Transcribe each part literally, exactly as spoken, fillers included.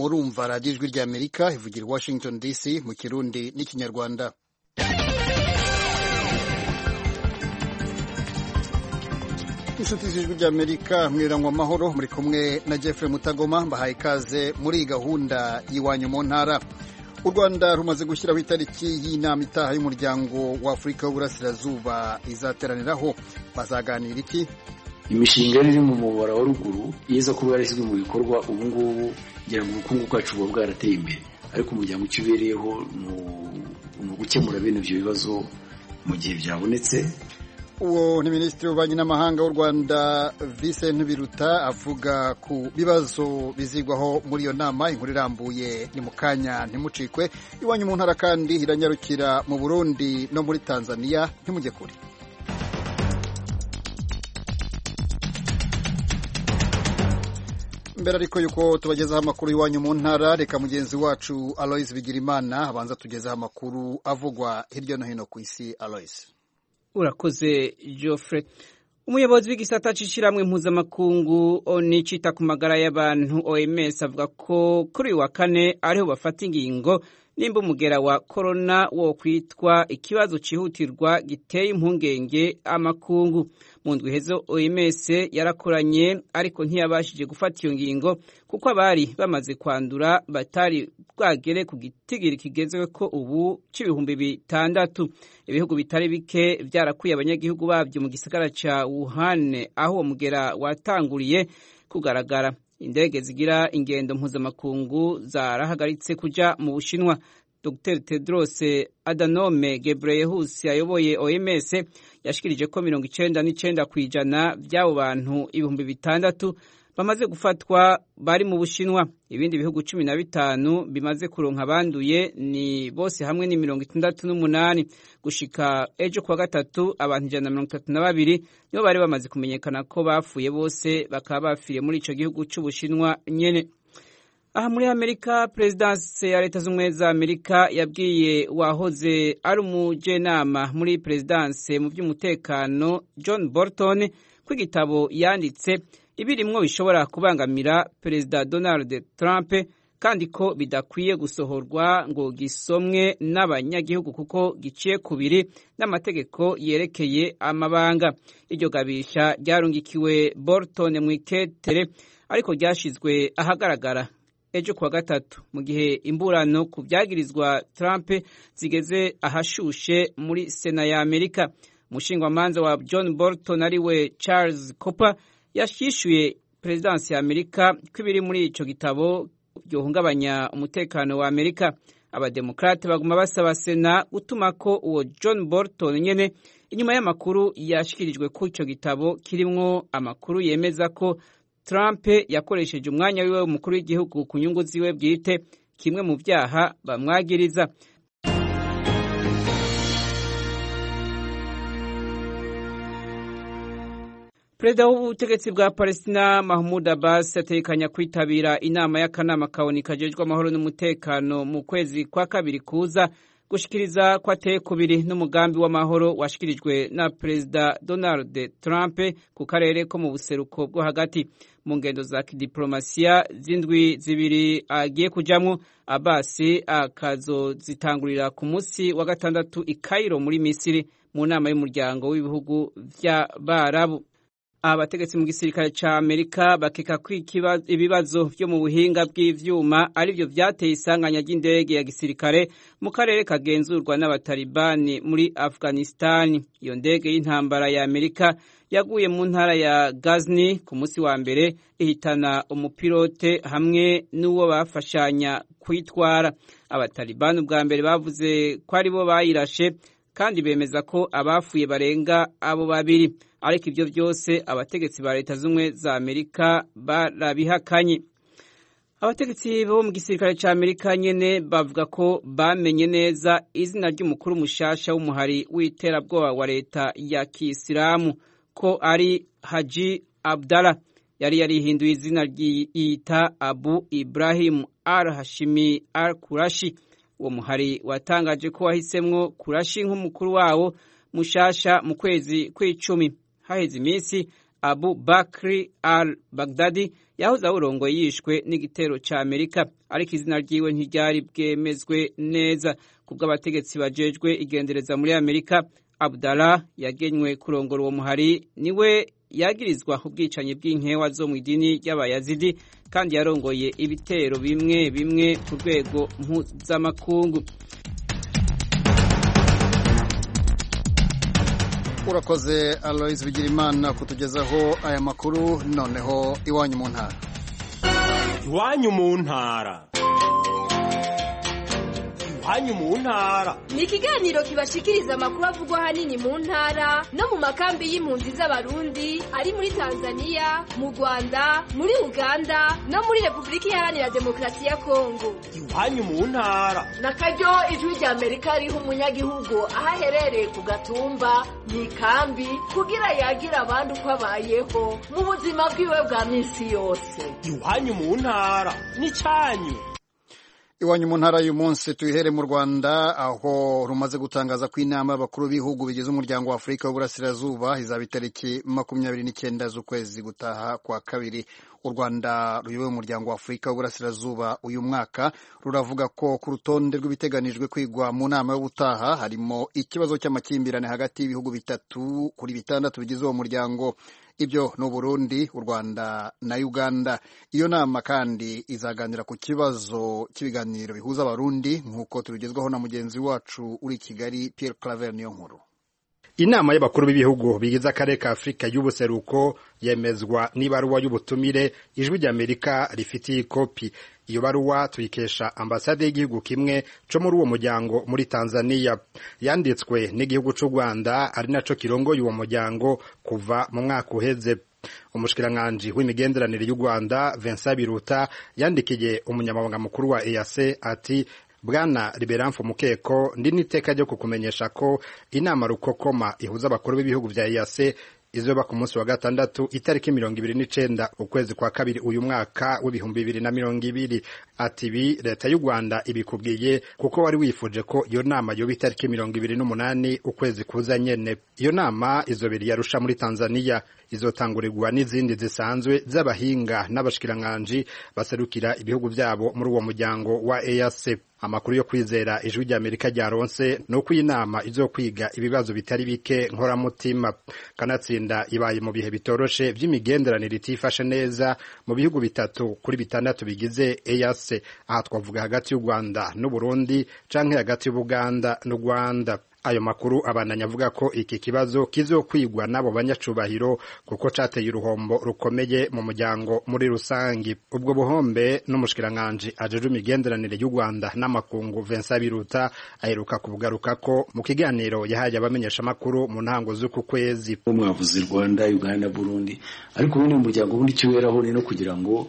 murumva radiyo ijwi ry'Amerika ivugira Washington D C mu Kirundi n'Ikinyarwanda. Inshuti z'ijwi ry'Amerika mwirangwa amahoro, muri kumwe na Jeffrey Mutagoma, mbahaye ikaze muri gahunda y'iwanyu mu ntara. U Rwanda rumaze gushyiraho itariki y'inama itaha y'umuryango wa Afurika w'Uburasirazuba izateraniraho. Bazaganira iki? Imishinga iri mu mubara wa ruguru yeza kuba yarashyizwe mu bikorwa ubu ngubu ngira ngo ubukungu bwacu buba bwarateye imbere, ariko umuryango ukibereyeho mu gukemura bene ibyo bibazo mu gihe byabonetse. Uwo ni Minisitiri w'Ububanyi n'Amahanga w'u Rwanda Vincent Biruta avuga ku bibazo bizigwaho muri iyo nama. Inkuru irambuye ni mu kanya, ntimucikwe. Iwanyu mu ntara kandi iranyarukira mu Burundi no muri Tanzania, ntimujye kure. Mbere ariko yuko tubagezaho amakuru iwanyu mu ntara, reka mugenzi wacu Aloys Bigirimana abanza tugezaho amakuru avugwa hirya no hino ku isi. Aloys. Urakoze Geoffrey. Umuyobozi w'igisata c'ishiramwe mpuzamakungu onicita ku magara y'abantu O M S avuga ko kuri wa kane ariho bafata ingingo nimba umugera wa corona wo kwitwa ikibazo cihutirwa giteye impungenge amakungu. Mu ndwi heze O M S yarakoranye ariko ntiyabashije gufata iyo ngingo kuko abari bamaze kwandura batari bwagere ku gitigiri kigezwe ko ubu c'ibihumbi bitandatu. Ibihugu bitari bike vyarakuye abanyagihugu bavyo mu gisagara ca Wuhan aho uwo mugera watanguriye kugaragara. Indege zigira ingendo mpuzamakungu zarahagaritse kuja mu Bushinwa. Doctor Tedros Adhanom Ghebreyesus ayoboye O M S yashikirije ko mirongo icenda n'icenda kw'ijana by'abo bantu ibihumbi bitandatu bamaze gufatwa bari mu Bushinwa. Ibindi bihugu cumi na bitanu bimaze kuronka abanduye ni bose hamwe ni mirongo itandatu n'umunani. Gushika ejo kwa gatatu abantu ijana na mirongo itatu na babiri nibo bari bamaze kumenyekana ko bapfuye, bose bakaba bapfiriye muri ico gihugu c'Ubushinwa nyene. Aha muri Amerika, Presidence ya Leta Zunze za Amerika yabwiye wahoze ari umujenama muri Presidence mu by'umutekano John Bolton ko igitabo yanditse ibirimwo bishobora kubangamira Perezida Donald Trump kandi ko bidakwiye gusohorwa ngo gisomwe n'abanyagihugu kuko giciye kubiri n'amategeko yerekeye amabanga. Iryo gabisha ryarungikiwe Bolton mu iketere ariko ryashizwe ahagaragara ejo kwa gatatu mu gihe imburano ku byagirizwa Trump zigeze ahashushe muri Sena ya Amerika. Umushingwamanza wa John Bolton ariwe Charles Cooper yashyishuye Presidence ya Amerika ko ibiri muri ico gitabo byohungabanya umutekano wa Amerika. Abademokrate baguma basaba Sena gutuma ko uwo John Bolton nyene inyuma y'amakuru yashikirijwe ko ico gitabo kirimwo amakuru yemeza ko Trump yakoresheje umwanya wiwe umukuru w'igihugu ku nyungu ziwe bwite, kimwe mu byaha bamwagiriza. Perezida w'ubutegetsi bwa Palestina Mahmoud Abbas atekanya kwitabira inama y'akanama kaboni kajejwe amahoro n'umutekano mu kwezi kwa kabiri kuza gushikiriza kwa teye kubiri n'umugambi w'amahoro washikirijwe na Perezida Donald Trump ku karere ko mu buseruko bwo hagati. Mu ngendo za kidiplomasiya zindwi zibiri agiye kujamwo, Abbas akazozitangurira ku musi wa gatandatu i Cairo muri Misiri mu nama y'umuryango w'ibihugu vy'Abarabu. Abategetsi mu gisirikare ca Amerika bakeka ko ibibazo vyo mu buhinga bw'ivyuma arivyo vyateye isanganya ry'indege ya gisirikare mu karere kagenzurwa n'abatalibani muri Afghanistan. Iyo ndege y'intambara ya Amerika yaguye mu ntara ya Ghazni ku musi wa mbere ihitana umupilote hamwe n'uwo bafashanya kwitwara. Abatalibani ubwa mbere bavuze ko ari bo bayirashe kandi bemeza ko abafuye barenga abo babiri, ariko ibyo byose abategetsi ba Leta Zunze za Amerika barabihakanye. Abategetsi bo mu gisirikare ca Amerika nyene bavuga ko bamenye neza izina ry'umukuru mushasha w'umuhari w'iterabwoba wa leta ya Kisilamu ko ari Haji Abdallah. Yari yarihinduye izina ryita Abu Ibrahim al-Hashimi al-Qurashi. Uwo muhari watangaje ko wahisemwo Qurashi nk'umukuru wawo mushasha mu kwezi kw'icumi. Haheze iminsi Abu Bakr al-Baghdadi yahoze awurongoye yishwe n'igitero ca Amerika, ariko izina ryiwe ntiryari bwemezwe neza. Kubw'abategetsi bajejwe igendereza muri Amerika, Abdallah yagenywe kurongora uwo muhari niwe yagirizwa ubwicanyi bw'inkewa zo mu idini ry'Abayazidi, kandi yarongoye ibitero bimwe bimwe ku rwego mpuzamakungu. Urakoze Alois Bigirimana kutugezaho aya makuru. Noneho iwanyu mu ntara. Iwanyu mu ntara. Iwanyu mu ntara ni ikiganiro kibashikiriza amakuru avugwa hanini mu ntara no mu makambi y'impunzi z'abarundi ari muri Tanzania, mu Rwanda, muri Uganda no muri Republika Iharanira Demokarasi ya Kongo. Iwanyu mu ntara nakaryo ijwi rya Amerika riho umunyagihugu aho aherereye ku gatumba mu ikambi kugira yagira abandi uko abayeho mu buzima bwiwe bwa minsi yose. Iwanyu mu ntara ni cyanyu. Iwanyu mu ntara y'umunsi tuyihere mu Rwanda, aho rumaze gutangaza ko inama y'abakuru b'ibihugu bigize umuryango wa Afurika w'Uburasirazuba izaba itariki makumyabiri n'icyenda z'ukwezi gutaha kwa kabiri. U Rwanda ruyoboye umuryango wa Afurika w'Uburasirazuba uyu mwaka ruravuga ko ku rutonde rw'ibiteganijwe kwigwa mu nama y'ubutaha harimo ikibazo cy'amakimbirane hagati y'ibihugu bitatu kuri bitandatu bigize uwo muryango. Ibyo no Burundi, u Rwanda na Uganda. Iyo nama kandi izaganira ku kibazo cy'ibiganiro bihuza abarundi nk'uko tubigezwaho na mugenzi wacu uri Kigali Pierre Claver Niyonkuru. Inama y'abakuru b'ibihugu bigize akarere ka Afrika y'ubuseruko yemezwa n'ibaruwa y'ubutumire ijwi rya Amerika rifitiye kopi. Iyo baruwa tuyikesha ambasade y'igihugu kimwe cyo muri uwo muryango muri Tanzania, yanditswe n'igihugu cy'u Rwanda ari naco kirongoye uwo muryango kuva mu mwaka uheze. Umushikiranganje w'imigenderanire y'u Rwanda Vincent Biruta yandikiye umunyamabanga mukuru wa E A C ati: Bwana Liberamfu Mukeko, ndi niteka ryo kukumenyesha ko inama rukokoma ihuza abakuru b'ibihugu vya E A C izoba ku munsi wa gatandatu itariki mirongo ibiri n'icenda ukwezi kwa kabiri uyu mwaka w'ibihumbi bibiri na mirongo ibiri. Ati bi leta y'u Rwanda ibikubwiye kuko wari wifuje ko iyo nama yoba itariki mirongo ibiri n'umunani ukwezi kuza nyene. Iyo nama izobera Arusha muri Tanzania, izotangurirwa n'izindi zisanzwe z'abahinga n'abashikiranganje baserukira ibihugu vyabo muri uwo muryango wa E A C. Amakuru yo kwizera ijwi rya Amerika ryaronse nuko inama izokwiga ibibazo bitari bike nkoramutima, kanatsinda ibaye mu bihe bitoroshe vy'imigenderanire itifashe neza mu bihugu bitatu kuri bitandatu bigize E A C. Aha twavuga hagati y'u Rwanda n'u Burundi canke hagati y'Ubuganda n'u Rwanda. Ayo makuru abananya avuga ko iki kibazo kizokwigwa nabo banyacubahiro kuko cateye uruhombo rukomeye mu muryango muri rusangi. Ubwo buhombe n'umushikiranganje ajeje imigenderanire y'u Rwanda n'amakungu Vincent Biruta aheruka kubugaruka ko mu kiganiro yahaye abamenyesha makuru mu ntango z'uku kwezi. Mwavuze Rwanda, Uganda, Burundi, ariko ubundi umuryango ubundi cyuberaho ni no kugira ngo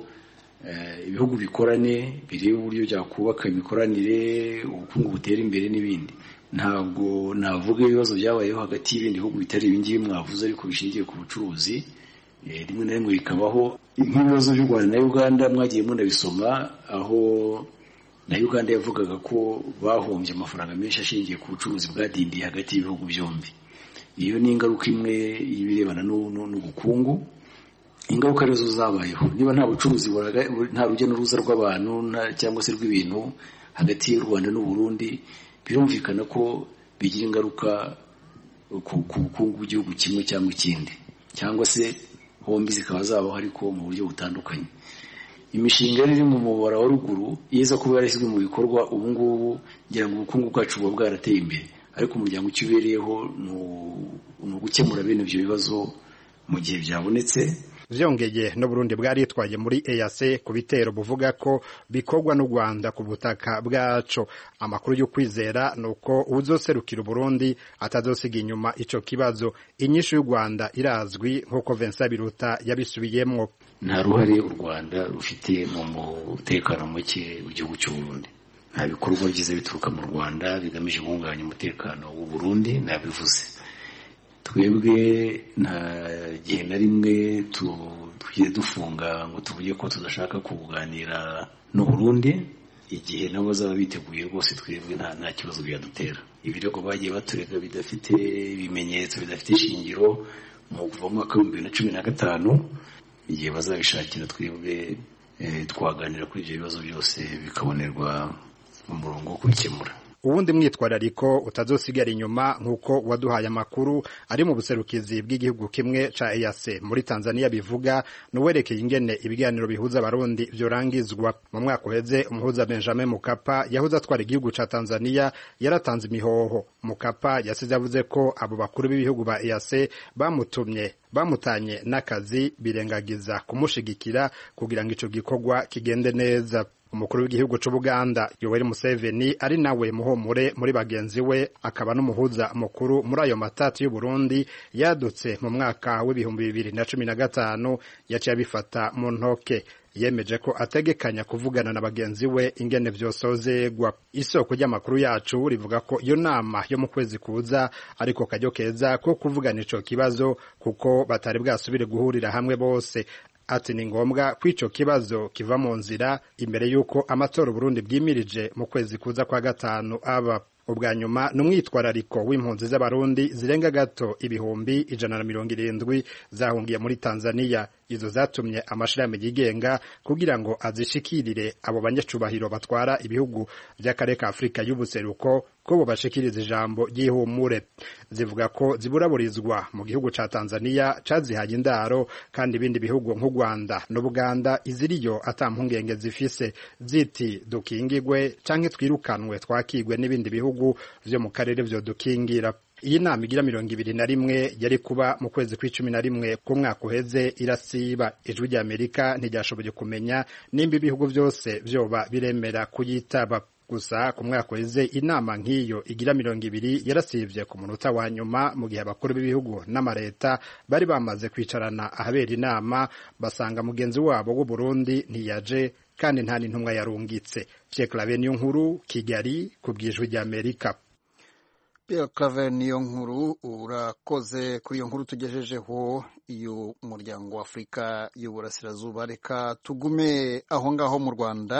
ibihugu bikorane birebe uburyo byakubaka imikoranire, ubukungu butera imbere n'ibindi. Ntabwo navuga ibibazo byabayeho hagati y'ibindi bihugu bitari ibingibi mwavuze ariko bishingiye ku bucuruzi, rimwe na rimwe bikabaho nk'ibibazo by'u Rwanda na Uganda mwagiye munabisoma, aho na Uganda yavugaga ko bahombye amafaranga menshi ashingiye ku bucuruzi bwadindiye hagati y'ibihugu byombi. Iyo ni ingaruka imwe y'ibirebana n'ubukungu. Ingaruka rezo zabayeho niba nta bucuruzi nta rujya n'uruza rw'abantu cyangwa se rw'ibintu hagati y'u Rwanda n'u Burundi, birumvikana ko bigira ingaruka ku bukungu bw'igihugu kimwe cyangwa ikindi, cyangwa se hombi zikaba zabaho ariko mu buryo butandukanye. Imishinga iri mu mubara wa ruguru yeza kuba yarashyizwe mu bikorwa ubu ngubu ngira ngo ubukungu bwacu buba bwarateye imbere, ariko umuryango ukibereyeho ni ugukemura bene ibyo bibazo mu gihe byabonetse. Vyongeye no Burundi bwari yitwaye muri E A C ku bitero buvuga ko bikorwa n'u Rwanda ku butaka bwaco. Amakuru yo kwizera nuko uzoserukira Burundi atazosiga inyuma ico kibazo. Inyishu y'u Rwanda irazwi nkuko Vincent Biruta yabisubiyemwo. Nta ruhare u Rwanda rufite mu mutekano muke w'igihugu cy'u Burundi. Nta bikorwa byiza bituruka mu Rwanda bigamije guhungabanya umutekano w'u Burundi, nabivuze. Twebwe nta gihe na rimwe tugiye dufunga ngo tuvuge ko tudashaka kuganira n'u Burundi. Igihe nabo bazaba biteguye rwose twebwe nta nta kibazo byadutera. Ibirego bagiye baturega bidafite ibimenyetso bidafite ishingiro mu kuva mu mwaka w'ibihumbi bibiri na cumi na gatanu igihe bazabishakira twebwe twaganira kuri ibyo bibazo byose bikabonerwa mu murongo wo kubikemura. Ubundi mwitwarariko utazosigara inyuma nk'uko waduhaye amakuru ari mu buserukizi bw'igihugu kimwe ca E A C muri Tanzania bivuga n'uwerekeye ingene ibiganiro bihuza abarundi byorangizwa. Mu mwaka uheze umuhuza Benjamin Mkapa yahuza atwara igihugu ca Tanzania yaratanze imihoho. Mkapa yasize avuze ko abo bakuru b'ibihugu ba E A C bamutumye bamutanye n'akazi birengagiza kumushigikira kugira ngo ico gikorwa kigende neza. Umukuru w'igihugu c'u Buganda Yoweri Museveni ari nawe muhomure muri bagenzi we akaba n'umuhuza mukuru muri ayo matatu y'u Burundi yadutse mu mwaka w'ibihumbi bibiri na cumi na gatanu yaciye abifata mu ntoke. Yemeje ko ategekanya kuvugana na bagenzi we ingene vyosozegwa. Isoko ry'amakuru yacu rivuga ko iyo nama yo mu kwezi kuza ariko kajyo keza ko kuvugana ico kibazo kuko batari bwasubire guhurira hamwe bose. Ati ni ngombwa kwico kibazo kiva mu nzira imbere yuko amatora Burundi bwimirije mu kwezi kuza kwa gatanu aba. Ubwa nyuma n'umwitwarariko w'impunzi z'abarundi zirenga gato ibihumbi ijana na mirongo irindwi zahungiye muri Tanzania. Izo zatumye amashirahamwe yigenga kugira ngo azishikirire abo banyacubahiro batwara ibihugu by'akarere ka Afrika y'ubuseruko ko bo bashikiriza ijambo ry'ihumure. Zivuga ko ziburaburizwa mu gihugu ca Tanzania cazihaye indaro kandi ibindi bihugu nk'u Rwanda no Buganda iziriyo atampungenge zifise ziti dukingigwe canke twirukanwe twakigwe n'ibindi bihugu vyo mu karere vyo dukingira. Iyi nama igira mirongo ibiri na rimwe yari kuba mu kwezi kw'icumi na rimwe ku mwaka uheze irasiba. Ijwi rya Amerika ntiryashoboye kumenya nimba ibihugu vyose vyoba biremera kuyitaba. Gusa ku mwaka uheze inama nk'iyo igira mirongo ibiri yarasivye ku munota wa nyuma mu gihe abakuru b'ibihugu n'amareta bari bamaze kwicarana ahabera inama basanga mugenzi wabo w'u Burundi ntiyaje kandi nta n'intumwa yarungitse. Pierre Claver niyo nkuru Kigali ku bw'Ijwi rya Amerika. Pierre Claver niyo nkuru urakoze kuri iyo nkuru tugejejeho iyo muryango wa Afrika y'Uburasirazuba. Reka tugume aho ngaho mu Rwanda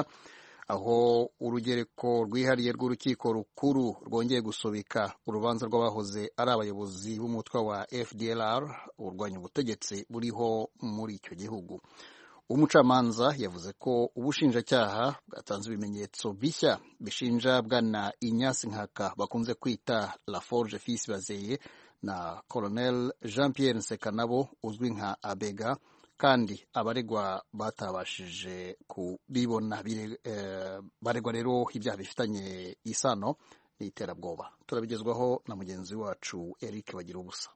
aho urugereko rwihariye rw'urukiko rukuru rwongeye gusubika urubanza rw'abahoze ari abayobozi b'umutwe wa F D L R urwanya ubutegetsi buriho muri icyo gihugu. Umucamanza yavuze ko ubushinjacyaha bwatanze ibimenyetso bishya bishinja bwana Inyasi Nkaka bakunze kwita Laforge Fils Bazeye na Colonel Jean Pierre Nsekanabo uzwi nka Abega, kandi abaregwa batabashije kubibona. Eh, baregwa rero ibyaha bifitanye isano n'iterabwoba. Turabigezwaho na mugenzi wacu Eric Bagira ubusa.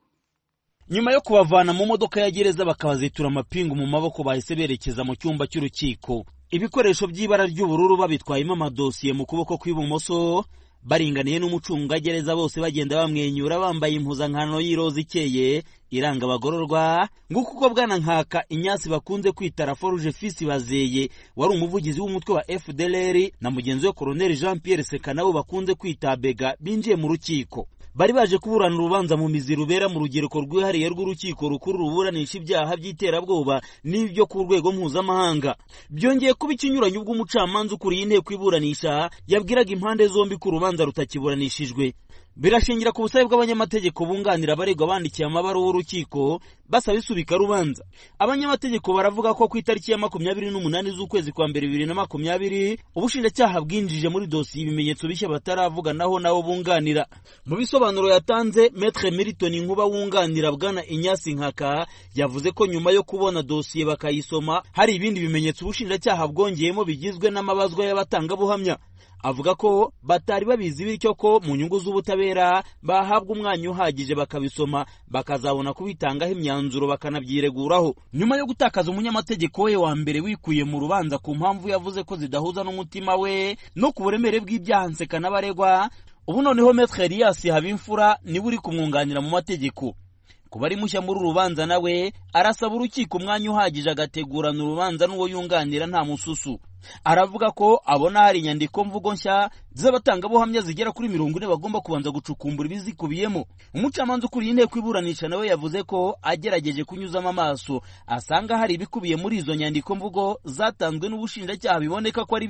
Nyuma yo kubavana mu modoka ya gereza bakabazitura amapingu mu maboko bahise berekeza mu cyumba cy'urukiko. Ibikoresho by'ibara ry'ubururu babitwayemo amadosiye mu kuboko kw'ibumoso, baringaniye n'umucungagereza bose bagenda bamwenyura bambaye impuzankano y'iroza ikeye iranga abagororwa. Nguko uko bwana Nkaka Inyasi bakunze kwita Laforge Fils Bazeye wari umuvugizi w'umutwe wa F D L R na mugenzi we Colonel Jean Pierre Nsekanabo bakunze kwita Abega binjiye mu rukiko. Bari baje kuburana urubanza mu mizi rubera mu rugereko rwihariye rw'urukiko rukuru ruburanisha ibyaha by'iterabwoba n'ibyo ku rwego mpuzamahanga. Byongeye kuba ikinyuranyo ubwo umucamanza ukuriye inteko iburanisha yabwiraga impande zombi ku rubanza rutakiburanishijwe. Birashingira ku busabe bw'abanyamategeko bunganira abaregwa bandikiye amabaruwa y'urukiko basaba isubika rubanza. Abanyamategeko baravuga ko ku itariki ya makumyabiri n'umunani z'ukwezi kwa mbere bibiri na makumyabiri ubushinjacyaha bwinjije muri dosiye ibimenyetso bishya bataravuga naho nabo bunganira. Mu bisobanuro yatanze, Maître Milton Nkuba wunganira bwana Inyasi Nkaka yavuze ko nyuma yo kubona dosiye bakayisoma hari ibindi bimenyetso ubushinjacyaha bwongeyemo bigizwe n'amabazwa y'abatangabuhamya. Avuga ko batari babizi bityo ko mu nyungu z'ubutabera bahabwa umwanya uhagije bakabisoma bakazabona kubitangaho imyanzuro bakanabyireguraho. Nyuma yo gutakaza umunyamategeko we wa mbere wikuye mu rubanza ku mpamvu yavuze ko zidahuza n'umutima we no ku buremere bw'ibyaha Nseka n'abaregwa, ubu noneho Maître Elias Habimfura niwe uri kumwunganira mu mategeko. Kuba ari mushya muri urubanza nawe arasaba urukiko umwanya uhagije agategurana urubanza n'uwo yunganira nta mususu. Aravuga ko abona hari inyandiko mvugo nshya z'abatangabuhamya zigera kuri mirongo ine bagomba kubanza gucukumbura ibizikubiyemo. Umucamanza ukuriye inteko iburanisha nawe yavuze ko agerageje kunyuzamo amaso asanga hari ibikubiye muri izo nyandiko mvugo zatanzwe n'ubushinjacyaha biboneka ko ari bishya.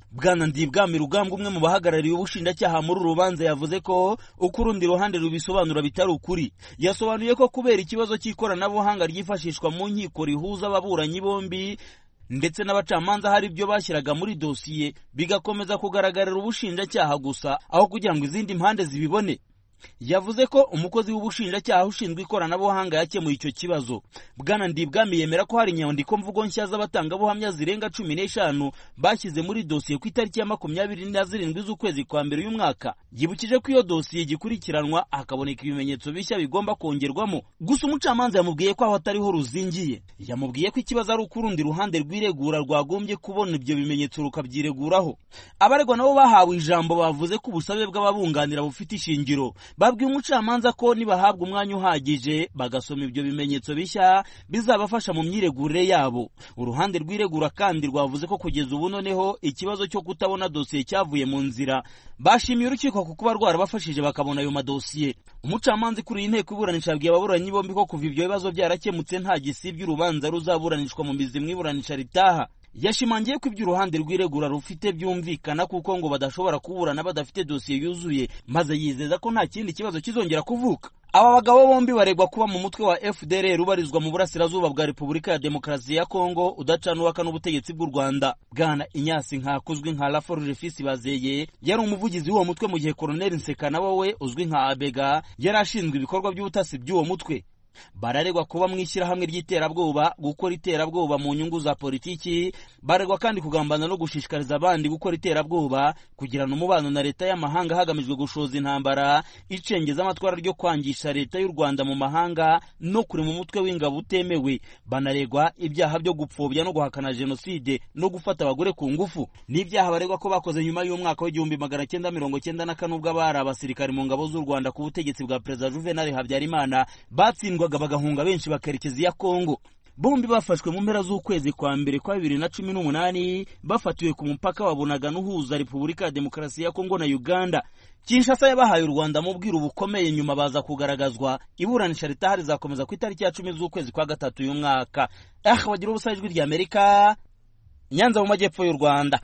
Bwana Ndibwami Rugambwa umwe mu bahagarariye ubushinjacyaha muri urubanza yavuze ko uko urundi ruhande rubisobanura bitari ukuri. Yasobanuye ko kubera ikibazo cy'ikoranabuhanga ryifashishwa mu nkiko rihuza ababuranyi bombi ndetse n'abacamanza hari ibyo bashyiraga muri dosiye bigakomeza kugaragarira ubushinjacyaha gusa aho kugira ngo izindi mpande zibibone. Yavuze ko umukozi w'ubushinjacyaha ushinzwe ikoranabuhanga yakemuye icyo kibazo. Bwana Ndibwami yemera ko hari inyandiko mvugo nshya z'abatangabuhamya zirenga cumi n'eshanu bashyize muri dosiye ku itariki ya makumyabiri na zirindwi z'ukwezi kwa mbere uyu mwaka. Yibukije ko iyo dosiye igikurikiranwa hakaboneka ibimenyetso bishya bigomba kongerwamo. Gusa umucamanza yamubwiye ko aho atariho ruzingiye. Yamubwiye ko ikibazo ari uko urundi ruhande rwiregura rwagombye kubona ibyo bimenyetso rukabyireguraho. Abaregwa nabo bahawe ijambo bavuze ko ubusabe bw'ababunganira bufite ishingiro. Babwiye umucamanza ko nibahabwa umwanya uhagije bagasoma ibyo bimenyetso bishya bizabafasha mu myiregurire yabo. Uruhande rwiregura kandi rwavuze ko kugeza ubu noneho ikibazo cyo kutabona dosiye cyavuye mu nzira. Bashimiye urukiko ku kuba rwarabafashije bakabona ayo madosiye. Umucamanza kuri iyi nteko iburanisha yabwiye ababuranyi bombi ko kuva ibyo bibazo byarakemutse nta gisibye urubanza ruzaburanishwa mu mizi mu iburanisha ritaha. Yashimangiye ko ibyo uruhande rwiregura rufite byumvikana kuko ngo badashobora kuburana badafite dosiye yuzuye, maze yizeza ko nta kindi kibazo kizongera kuvuka. Aba bagabo bombi baregwa kuba mu mutwe wa F D L R ubarizwa mu burasirazuba bwa Repubulika ya Demokarasi ya Kongo udacanuwaka n'ubutegetsi bw'u Rwanda. Bwana Inyasi Nkakuzwi nka Laforge Fils Bazeye yari umuvugizi w'uwo mutwe mu gihe Colonel Nsekana wowe uzwi nka Abega yari ashinzwe ibikorwa by'ubutasi by'uwo mutwe. Bararegwa kuba mu ishyirahamwe ry'iterabwoba, gukora iterabwoba mu nyungu za politiki. Baregwa kandi kugambana no gushishikariza abandi gukora iterabwoba, kugirana umubano na leta y'amahanga hagamijwe gushoza intambara, icengeza amatwara ryo kwangisha leta y'u Rwanda mu mahanga no kuri mu mutwe w'ingabo utemewe. Banaregwa ibyaha byo gupfobya no guhakana jenoside no gufata abagore ku ngufu. N'ibyaha baregwa ko bakoze nyuma y'umwaka w'igihumbi magana cyenda mirongo cyenda na kane ubwo abari abasirikari mu ngabo z'u Rwanda ku butegetsi bwa Perezida Juvenal Habyarimana batsindwa bagahunga benshi bakerekeza ya Kongo. Bombi bafashwe mu mpera z'ukwezi kwa mbere kwa bibiri na cumi n'umunani bafatiwe ku mupaka wabonaga n'uhuza Repubulika ya Demokarasi ya Kongo na Uganda. Kinshasa yabahaye u Rwanda mu bwiru bukomeye nyuma baza kugaragazwa. Iburanisha ritaha rizakomeza ku itariki ya cumi z'ukwezi kwa gatatu uyu mwaka. Ah, bagira ubusa ijwi rya Amerika, Nyanza mu majyepfo y'u Rwanda.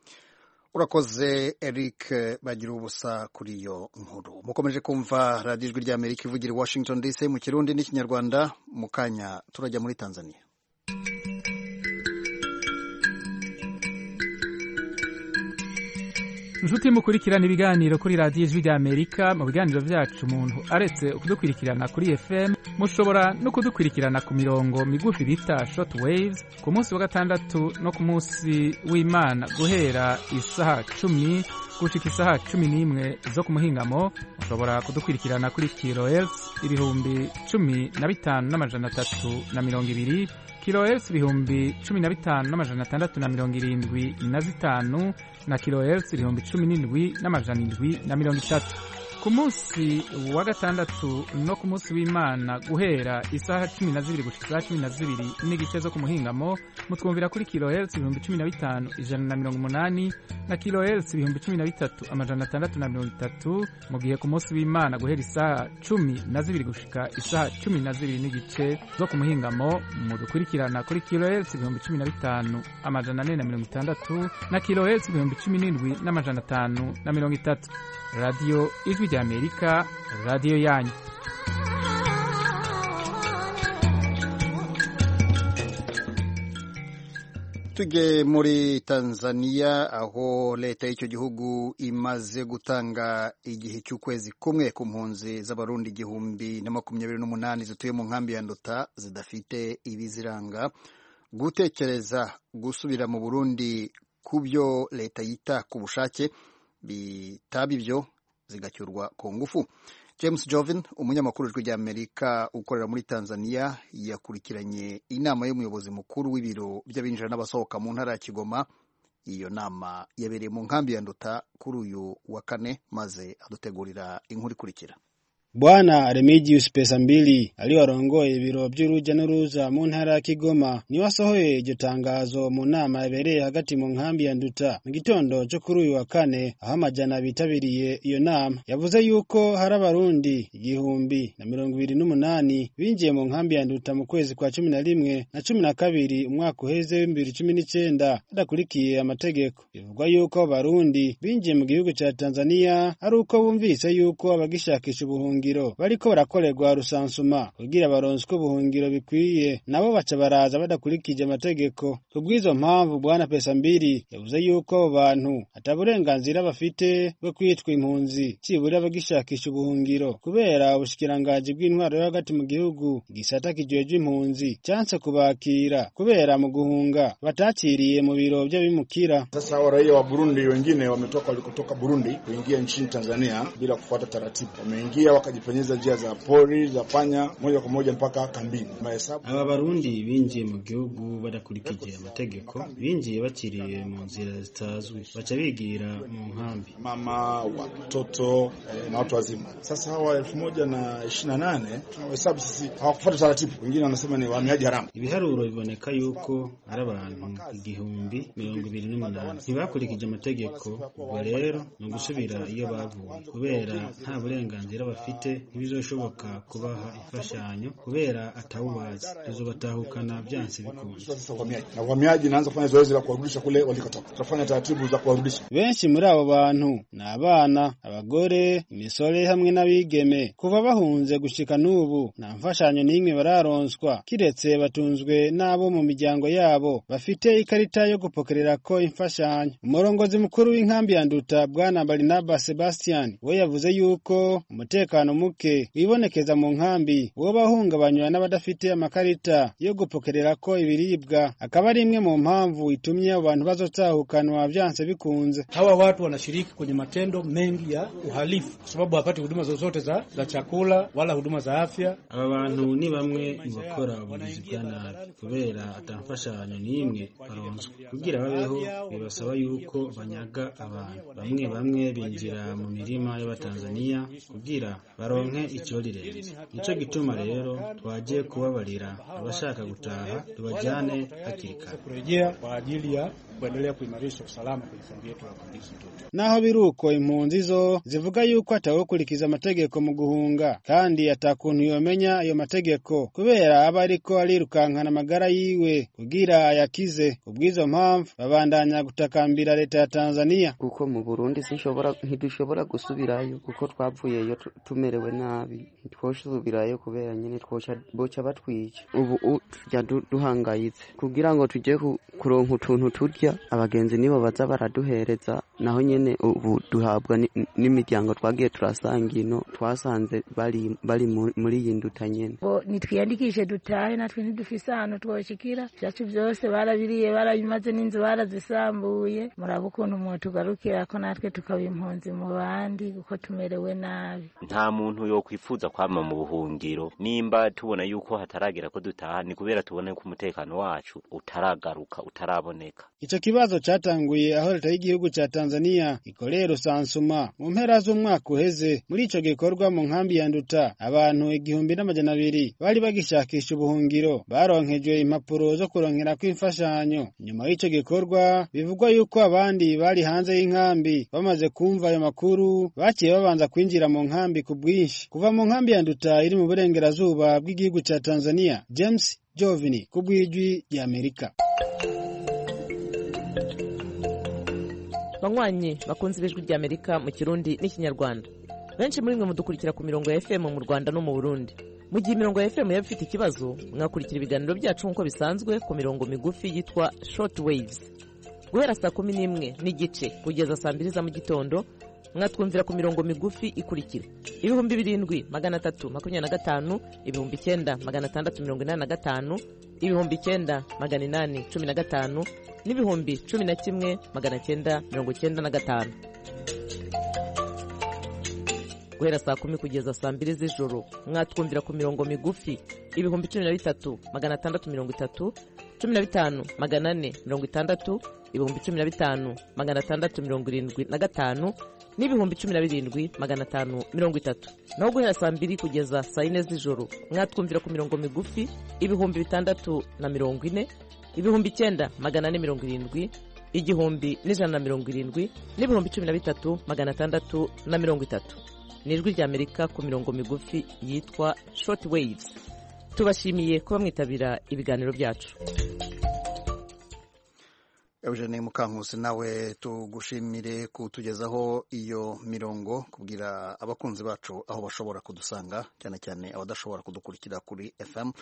Urakoze Eric bagira ubusa kuri iyo nkuru. Mukomeje kumva radiyo ijwi rya Amerika ivugira Washington D C mu Kirundi n'Ikinyarwanda. Mu kanya turajya muri Tanzania. Inshuti mukurikirana ibiganiro kuri radiyo ijwi rya Amerika. Mu biganiro byacu umuntu aretse kudukurikirana kuri F M, mushobora no kudukurikirana ku mirongo migufi bita short waves ku munsi wa gatandatu no ku munsi w'Imana guhera isaha cumi gushika isaha cumi n'imwe zo ku muhingamo. Mushobora kudukurikirana kuri kilohertz ibihumbi cumi na bitanu n'amajana atatu na mirongo ibiri, kilohertz ibihumbi cumi na bitanu n'amajana atandatu na mirongo irindwi na zitanu na kilohertz ibihumbi cumi n'indwi n'amajana indwi na mirongo itatu. Ku munsi wa gatandatu no ku munsi w'Imana guhera isaha cumi na zibiri gushika isaha cumi na zibiri n'igice zo ku muhingamo mutwumvira kuri kilohertz ibihumbi cumi na bitanu ijana na mirongo umunani na kilohertz ibihumbi cumi na bitatu amajana atandatu na mirongo itatu, mu gihe ku munsi w'Imana guhera isaha cumi na zibiri gushika isaha cumi na zibiri n'igice zo ku muhingamo mudukurikirana kuri kilohertz ibihumbi cumi na bitanu amajana ane na mirongo itandatu na kilohertz ibihumbi cumi n'indwi n'amajana atanu na mirongo itatu. Radio Ijwi rya Amerika, radio yanyu. Tujye muri Tanzania aho leta y'icyo gihugu imaze gutanga igihe cy'ukwezi kumwe ku mpunzi z'abarundi igihumbi na makumyabiri n'umunani zituye mu nkambi ya Nduta zidafite ibiziranga gutekereza gusubira mu Burundi kubyo leta yita ku bushake bitaba ibyo zigacyurwa ku ngufu. James Jovin, umunyamakuru w'Ijwi rya Amerika ukorera muri Tanzania, yakurikiranye inama y'umuyobozi mukuru w'ibiro by'abinjira n'abasohoka mu ntara ya Kigoma. Iyo nama yabereye mu nkambi ya Nduta kuri uyu wa kane, maze adutegurira inkuru ikurikira. Bwana Remigius Pesambili aliwarongoye ibiro by'uruja n'uruza mu ntara ya Kigoma ni wasohoye iryo tangazo mu nama yabereye hagati mu nkambi ya Nduta mu gitondo cyo kuri uyu wa kane aho amajana bitabiriye iyo nama. Yavuze yuko hari abarundi igihumbi na mirongo ibiri n'umunani binjiye mu nkambi ya Nduta mu kwezi kwa cumi na rimwe na cumi na kabiri umwaka uheze w'ibihumbi bibiri na cumi n'icenda badakurikiye amategeko. Bivugwa yuko abarundi binjiye mu gihugu ca Tanzania ari uko bumvise yuko abagishakisha ubuhungiro bariko barakorerwa rusansuma kugira baronswe ubuhungiro bikwiye, nabo baca baraza badakurikije amategeko. Kubwizo mpamvu Bwana Pesambili yavuze yuko abo bantu ataburenganzira bafite bwo kwitwa impunzi cibura abagishakisha ubuhungiro kubera ubushikirangaji bw'intwaro yo hagati mu gihugu gisata kijejwe impunzi canse kubakira kubera mu guhunga batakiriye mu biro by'abimukira. Sasa hao raia wa Burundi wengine wametoka walikotoka Burundi kuingia nchini Tanzania bila kufuata taratibu. Wameingia wakajipenyeza njia za pori za panya moja kwa moja mpaka kambini. Mahesabu aba Barundi binjiye mu gihugu badakurikije amategeko, binjiye bakiriye mu nzira zitazwi, baca bigira mu nkambi. Mama, watoto eh, na watu wazima. Sasa hawa elfu moja na ishirini na nane tunahesabu sisi hawakufuata taratibu. Wengine wanasema ni wahamiaji haramu. Ibiharuro biboneka yuko ari abantu igihumbi mirongo ibiri n'umunani ntibakurikije amategeko. Ubwo rero ni ugusubira iyo bavuye kubera nta burenganzira bafite, ntibizoshoboka kubaha imfashanyo kubera atawubazi, tuzobatahukana byanse bikunze. Na wahamiaji naanza kufanya zoezi la kuwarudisha kule walikotoka. Tutafanya taratibu za kuwarudisha. Benshi muri abo bantu ni abana, abagore, imisore hamwe n'abigeme. Kuva bahunze gushika n'ubu nta mfashanyo n'imwe bararonswa kiretse batunzwe n'abo mu miryango yabo bafite ikarita yo gupokerera ko imfashanyo. Umurongozi mukuru w'inkambi ya Nduta Bwana Barnaba Sebastian we yavuze yuko umutekano muke wibonekeza mu nkambi wo bahungabanywa n'abadafite amakarita yo gupokerera ko ibiribwa, akaba ari imwe mu mpamvu itumye abantu bazotahukanwa byanse bikunze. Hawa watu wanashiriki kwenye matendo mengi ya uhalifu kwa sababu hapati huduma zozote za, za chakula wala huduma za afya. Aba bantu ni bamwe mu bakora ubugizi bwa nabi kubera atamfashanyo n'imwe baronswa. Kugira babeho bibasaba yuko banyaga abantu. Bamwe bamwe binjira mu mirima y'Abatanzania kugira baronke icorirenze. Nico gituma rero twagiye kubabarira abashaka gutaha tubajane hakiri kare kurejea kwa ajili ya kuendelea kuimarisha usalama kwenye kambi yetu ya wakimbizi Nduta. Naho biruko impunzi zo zivuga yuko atawukurikiza amategeko mu guhunga kandi atakuntu yomenya ayo mategeko kubera aba ariko arirukankana amagara yiwe kugira ayakize. Kubwizo mpamvu babandanya gutakambira leta ya Tanzania kuko mu Burundi sinshobora ntidushobora gusubirayo kuko twavuyeyo tumerewe nabi, ntitwoshubirayo kubera nyene twoca boca batwica. Ubu tujya duhangayitse kugira ngo tuje kuronka utuntu turya, abagenzi nibo baza baraduhereza, naho nyene ubu duhabwa n'imiryango twagiye turasangino twasanze bari bari muri iyi Nduta nyene. Bo nitwiyandikishe dutahe natwe ntidufise ahantu twoshikira, byacu byose barabiriye barabimaze n'inzu barazisambuye. Muraba ukuntu mu tugarukira ko natwe tukaba impunzi mu bandi kuko tumerewe nabi. Nta muntu yo kwifuza kwama mu buhungiro, nimba tubona yuko hataragera ko dutaha ni kubera tubona ko umutekano wacu utaragaruka utaraboneka. Ico kibazo catanguye aho leta y'igihugu ca Tanzania ikorera rusansuma mu mpera z'umwaka uheze. Muri ico gikorwa mu nkambi ya Nduta abantu igihumbi n'amajana abiri bari bagishakisha ubuhungiro baronkejwe impapuro zo kuronkera kw'imfashanyo. Nyuma y'ico gikorwa bivugwa yuko abandi bari hanze y'inkambi bamaze kumva ayo makuru baciye babanza kwinjira mu nkambi ku bwinshi. Kuva mu nkambi ya Nduta iri mu burengerazuba bw'igihugu ca Tanzania, James Jovini kubwijwi ya Amerika. Banywanyi bakunze ibijwi rya Amerika mu Kirundi n'ikinyarwanda. Benshi muri mwe mudukurikira ku mirongo ya F M mu Rwanda no mu Burundi. Mu gihe mirongo ya F M yaba ifite ikibazo, mwakurikira ibiganiro byacu nk'uko bisanzwe ku mirongo migufi yitwa short waves. Guhera saa kumi n'imwe n'igice kugeza saa mbiri za mu gitondo, mwatwumvira ku mirongo migufi ikurikira: ibihumbi birindwi magana atatu makumyabiri na gatanu, ibihumbi icyenda magana atandatu mirongo inani na gatanu, ibihumbi icyenda magana inani cumi na gatanu, n'ibihumbi cumi na kimwe magana cyenda mirongo cyenda na gatanu. Guhera saa kumi kugeza saa mbiri z'ijoro, mwatwumvira ku mirongo migufi ibihumbi cumi na bitatu magana atandatu mirongo itatu, cumi na bitanu magana ane mirongo itandatu, ibihumbi cumi na bitanu magana atandatu mirongo irindwi na gatanu, n'ibihumbi cumi na birindwi magana atanu mirongo itatu. naho guhera saa mbiri kugeza saa yine z'ijoro mwatwumvira ku mirongo migufi ibihumbi bitandatu na mirongo ine, ibihumbi icyenda magana ane mirongo irindwi, igihumbi n'ijana na mirongo irindwi, n'ibihumbi cumi na bitatu magana atandatu na mirongo itatu. ni ijwi ry'Amerika ku mirongo migufi yitwa short waves. tubashimiye kuba mwitabira ibiganiro byacu. Eugene Mukankusi nawe tugushimire kutugezaho iyo mirongo kubwira abakunzi bacu aho bashobora kudusanga, cyane cyane abadashobora kudukurikira kuri F M.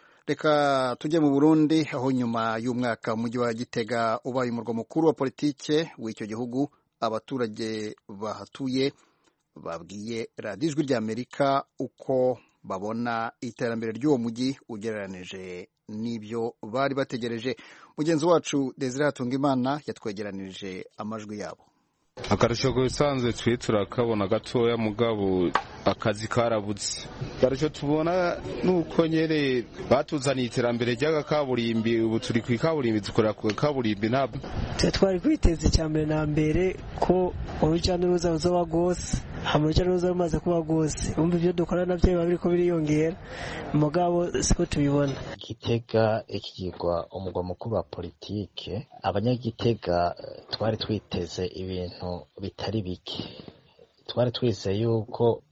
Reka tujye mu Burundi, aho nyuma y'umwaka umujyi wa Gitega ubaye umurwa mukuru wa politike w'icyo gihugu, abaturage bahatuye babwiye radiyo Ijwi ry'Amerika uko babona iterambere ry'uwo mujyi ugereranije n'ibyo bari bategereje. Mugenzi wacu Desire Hatungimana yatwegeranirije amajwi yabo. Akarusho gusanzwe twe turakabona gatoya mugabo akazi karabuze. Akarusho tubona nuko nyere batuzaniye iterambere ry'aga kaburimbi, ubu turi ku kaburimbi dukora ku kaburimbi ntabwo twari kwiteza cyambere na mbere ko uruja n'uruza ruzoba gose, hamurija n'uruza rumaze kuba gose, umva ibyo dukora navyo biba biriko biriyongera, mugabo siko tubibona. Gitega ikigirwa umugwa mukuru wa politike, abanyagitega twari twiteze ibintu bitari bike. Twari twizeye yuko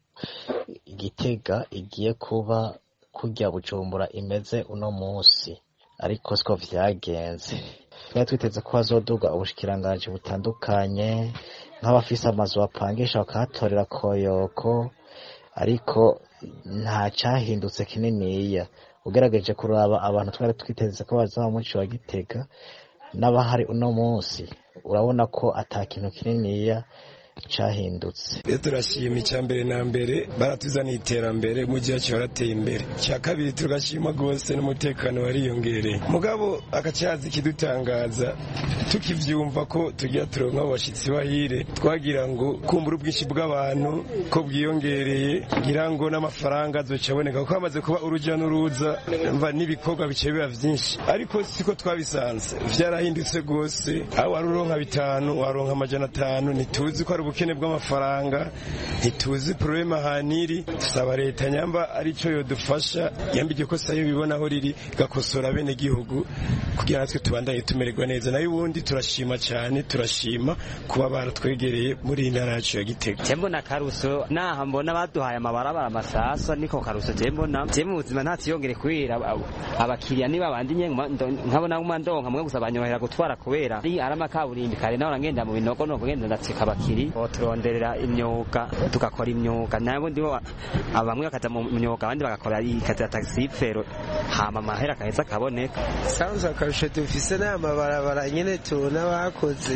Gitega igiye kuba kurya Bujumbura imeze uno munsi, ariko siko vyagenze. Twari twiteze ko hazoduga ubushikiranganje butandukanye, nk'abafise amazu bapangisha bakahatorera koyoko, ariko nta cyahindutse kininiya. Ugerageje kuraba abantu twari twiteze ko bazaba muci wa Gitega n'abahari uno munsi, urabona ko atakintu kininiya cyahindutse. Turashima icyambere na mbere baratuzaniye iterambere mu gihe cyarateye imbere. Cya kabiri turashima gose n'umutekano wariyongereye. Mugabo akacyazi kidutangaza tukivyumva ko tugira turonka abashitsi bahire, twagira ngo kumbura ubwinshi bw'abantu ko bwiyongereye, ngira ngo n'amafaranga azocaboneka ko amaze kuba uruja n'uruza, mva n'ibikorwa bice biba vyinshi, ariko siko twabisanze. Vyarahindutse gose, aho waruronka bitanu waronka amajana atanu, nituzi ko ubukene bw'amafaranga, ntituzi problema haniri. Tusaba leta nyamba arico yodufasha, yambije ko sayo bibona aho riri gakosora bene gihugu kugira natwe tubandaye tumererwa neza. Nayo ubundi turashima cyane, turashima kuba baratwegereye muri intara yacu ya Gitega. Jembo na karuso naha mbona baduhaye amabarabara amasasa, niko karuso jembo na jembo ubuzima ntatiyongere kwira abakiriya niba bandi nye nkabona umandonka mwe gusa banyohera gutwara kubera ari aramakaburimbi kare naho ngenda mu binogo no kugenda ndatsika abakiri turonderera imyuga tukakora imyuga, nabo ndibo abamwe bakaza mu myuga abandi bagakora ikaza taxi fero hama amahera kaheza kaboneka. Sanza akarusho dufise n'amabarabara nyene tubona bakoze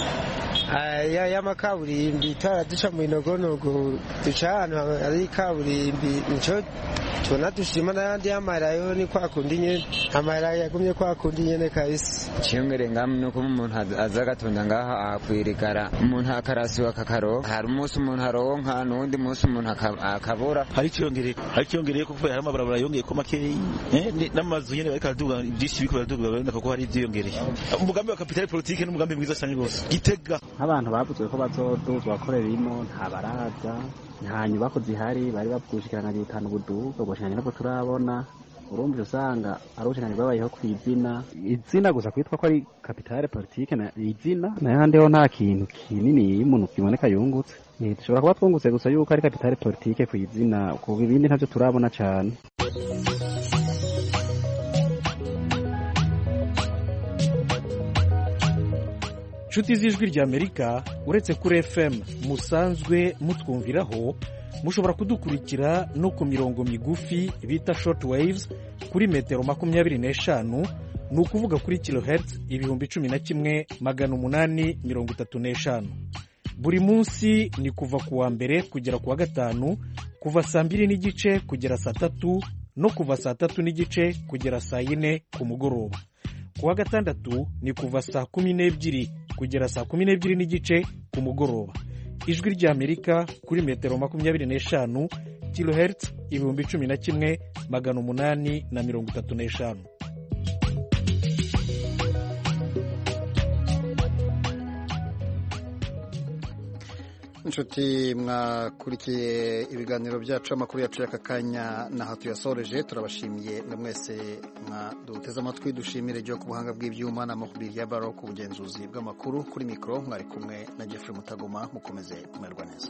aya y'amakaburimbi taraduca mu inogonogo duca ahantu ari kaburimbi, nico tubona dushima n'ayandi y'amarayo ni kwa kundi nyene amarayo yagumye kwa kundi nyene kahise. Cyongere ngamwe no kuma umuntu aza gatonda ngaha akwirigara umuntu akarasiwa kakaro, hari umunsi umuntu aronka n'undi munsi umuntu akabura. Hari cyongere hari cyongere kuvuga hari amabarabara yongeye ko make n'amazu nyene bari kaduga byinshi biko baraduga barenda ko hari byiyongereye. Umugambi wa capital politique n'umugambi mwiza cyane rwose. Gitega abantu bavuze ko bazoduzwa bakorera imo nta baraza, nta nyubako zihari, bari bapushikirana bitanu buduga boshanye nako turabona. Urumva usanga arushikanye babayeho kwizina izina gusa kwitwa ko ari capital politique na izina n'ahandi ho nta kintu kinini umuntu kiboneka yungutse. Dushobora kuba twungutse gusa yuko ari capital politique kwizina, kuko ibindi ntavyo turabona cyane. Nshuti z'Ijwi ry'Amerika, uretse kuri F M musanzwe mutwumviraho, mushobora kudukurikira no ku mirongo migufi bita short waves kuri metero makumyabiri n'eshanu, ni ukuvuga kuri kilohertz ibihumbi cumi na kimwe magana umunani mirongo itatu n'eshanu. Buri munsi ni kuva ku wa mbere kugera ku wa gatanu, kuva saa mbiri n'igice kugera saa tatu no kuva saa tatu n'igice kugera saa yine ku mugoroba. Ku wa gatandatu ni kuva saa kumi n'ebyiri kugera saa kumi n'ebyiri n'igice ku mugoroba. Ijwi ry'Amerika kuri metero makumyabiri n'eshanu, kilohertz ibihumbi cumi na kimwe magana umunani na mirongo itatu n'eshanu. inshuti mwakurikiye ibiganiro byacu amakuru yacu y'aka kanya naho tuyasoreje turabashimiye mwe mwese mwaduteze amatwi dushimire ryo ku buhanga bw'ibyuma na Mahubiri ya Baro ku bugenzuzi bw'amakuru kuri mikoro mwari kumwe na Jeffrey Mutagoma mukomeze kumerwa neza.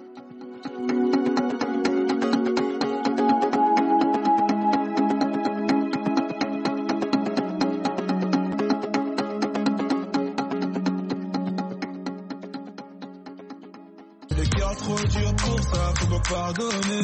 Trop dur pour ça, faut me pardonner.